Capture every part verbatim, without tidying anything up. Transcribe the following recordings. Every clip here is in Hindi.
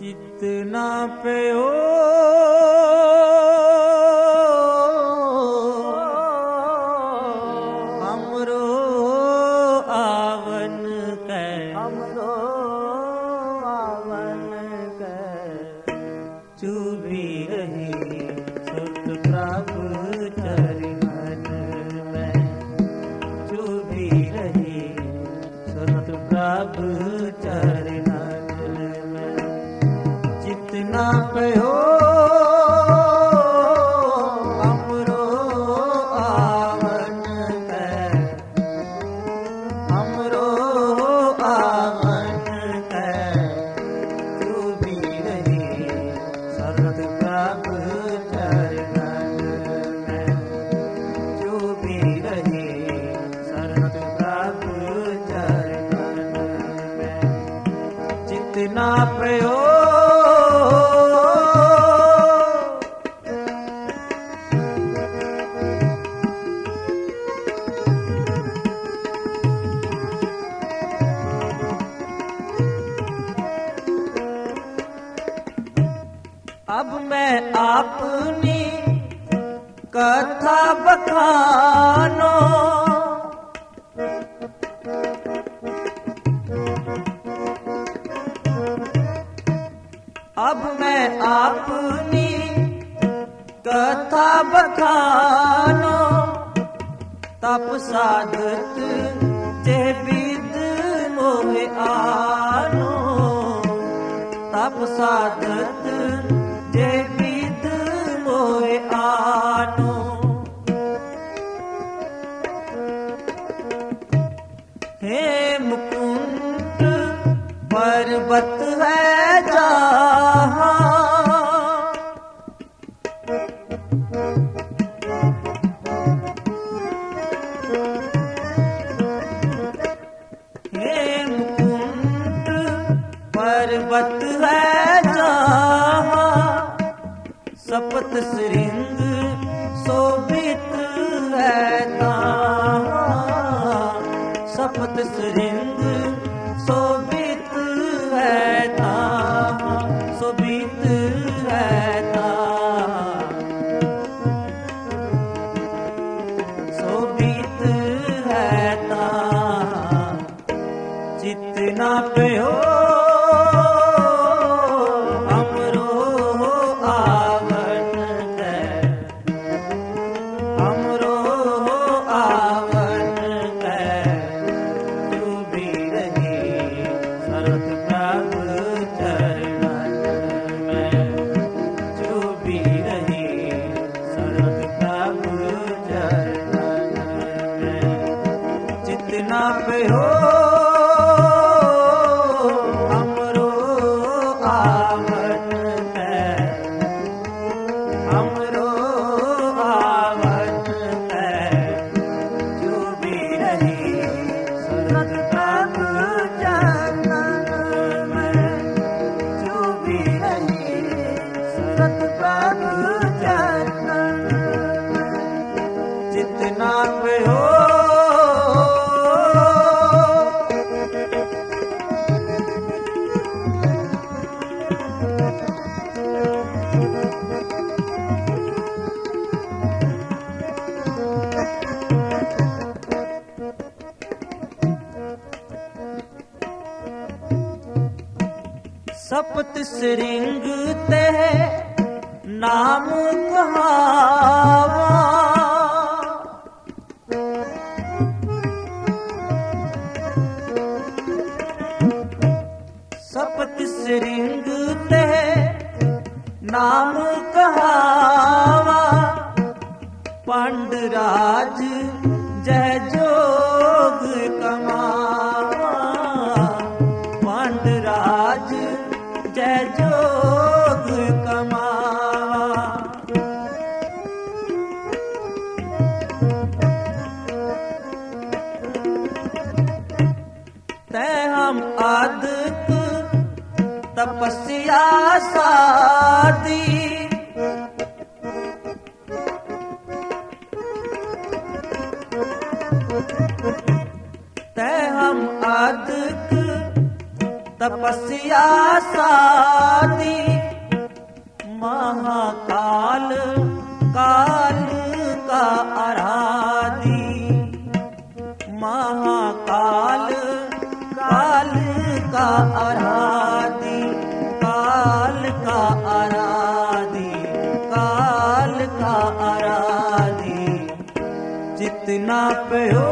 चितना पे हो हमरो आवन के हमरो आवन के चुभी रही सुत प्रभु चरणन में चुभी रही सुत प्रभु चरणन में जितना पे हो हमरो आवन के हमरो आवन के चुभी रही सुत प्रभु चरणन में चुभी रही सुत प्रभु चरणन में जितना पे हो अब मैं अपनी कथा बखानो अब मैं अपनी कथा बखानो तप साधत जे विद मोहे आनो तप साधत जे विद मोहे आनो हे मुकुंद पर्वत है जहाँ हे मुकुंद पर्वत है जहाँ सपत श्रृंग शोभित है तहाँ सपत श्रृंग शोभित है तहाँ शोभित है तहाँ शोभित है तहाँ जितना पे हो जितना पे हो हमरो आवन है हमरो आवन है जो भी रही सुरत प्रभु चरणन में जो भी रही सुरत प्रभु चरणन में जितना पे हो सपत श्रृंग ते नाम कहावा सपत श्रृंग ते नाम कहावा पांडराज जय जोग कमावा पांडराज जय जोग कमावा ते हम आदत तपस्या साधी ते हम आदत तपस्या साधी महाकाल काल का आराधी महाकाल काल का आराधी काल का आराधी काल का आराधी जितना पे हो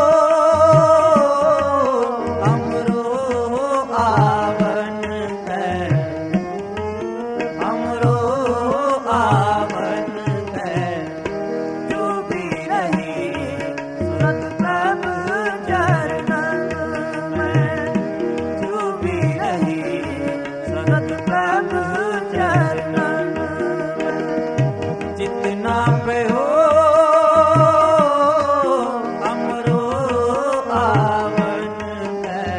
जितना पे हो हमरो आवन है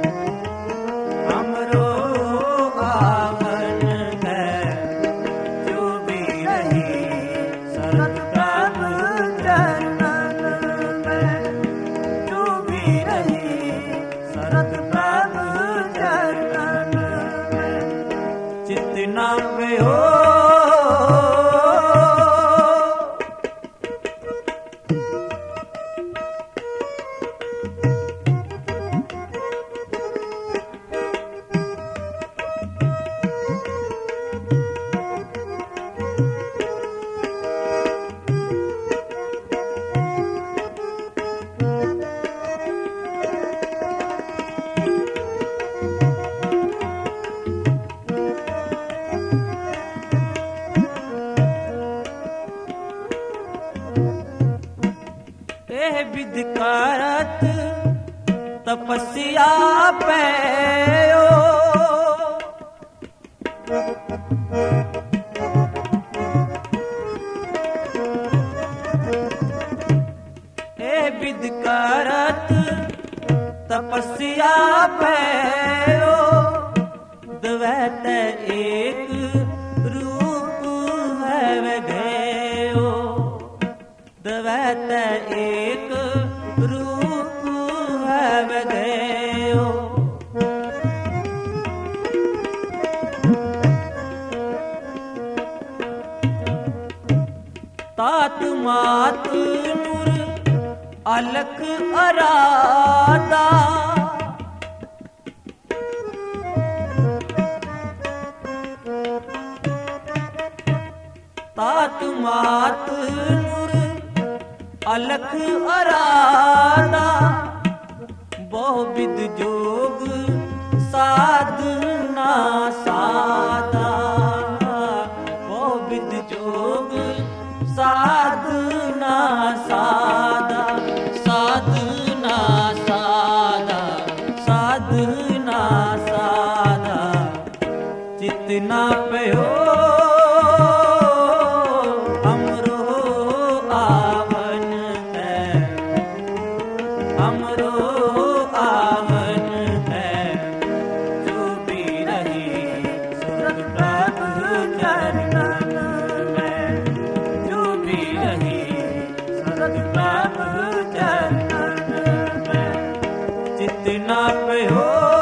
हमरो आवन है जो भी रही सरत प्रभु चरणन में जो भी रही सरत प्रभु चरणन में जितना पे हो विध करत तपस्या पैयो ए विध करत तपस्या पैयो द्वैत एक रूप है वे भयो द्वैत एक रूप है वे भयो तात मात नूर अलख अरादा तात मात नूर अलख अरादा बहु विध जोग साधना सादा बहु विध जोग साधना सादा साधना सादा साधना सादा जितना पे हो हमरो आवन है जो भी रही सुरत प्रभु चरणन में जो भी रही सुरत प्रभु चरणन में जितना पे हो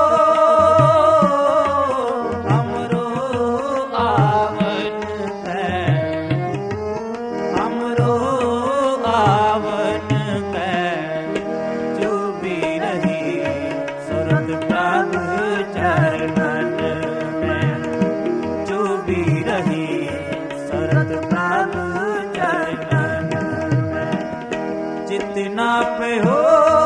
हमरो आवन है हमरो आवन है चरणन में जो भी रही सरत प्रभु चरणन में जितना पे हो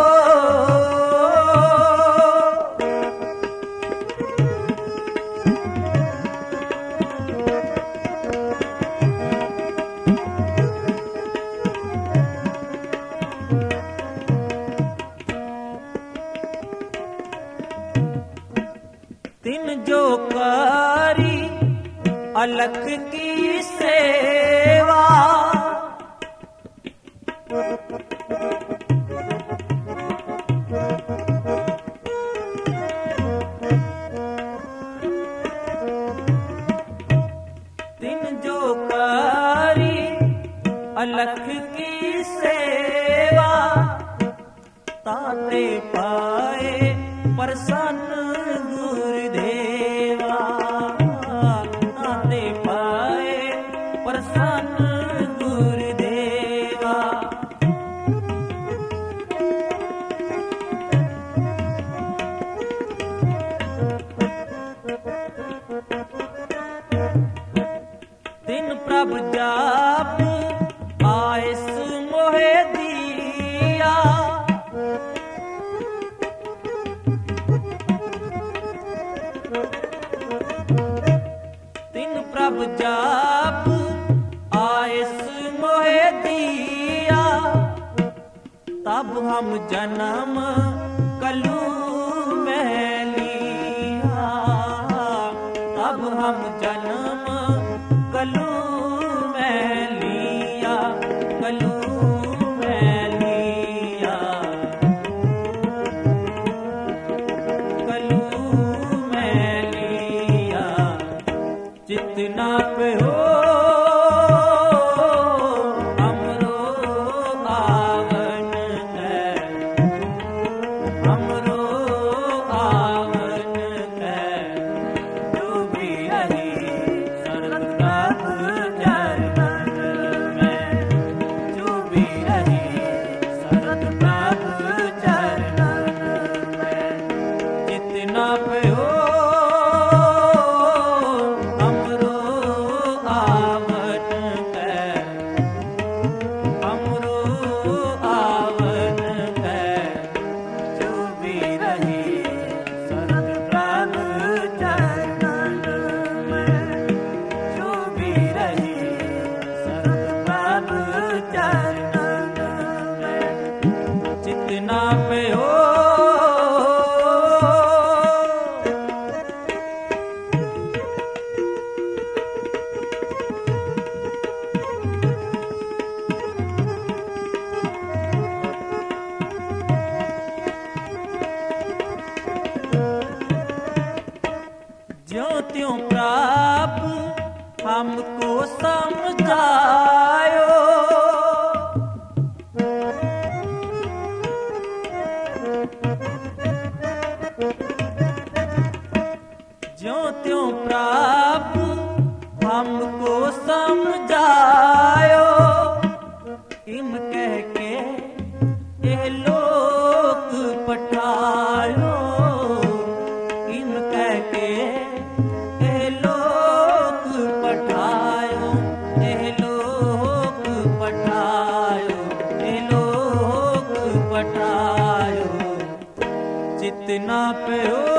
तिन जो करी अलख की सेवा तिन जो करी अलख की सेवा ताते पाए प्रसन्न गुरु जाप आयस मोहे दिया, तब हम जन्म कलू में लिया, तब हम जन्म कलू में लिया, कलू में लिया, कलू में लिया। जितना पे हो हमरो आवन है, हमरो आवन है, जो भी रही शरद प्रभ चरणन में, जो भी रही शरद प्रभ चरणन में। जितना पे हो हमरो आवन है, हमरो आवन है, जो भी रही शरद प्रभ चरणन में, जो भी रही शरद प्रभ चरणन में। जितना पे हो ज्यों त्यों प्राप हमको समझायो, ज्यों त्यों प्राप हमको समझायो, इम कह के ये लोक पठायो, इम कह के ये लोक पठायो, ये लोक पठायो, ये लोक पठायो। जितना पे हो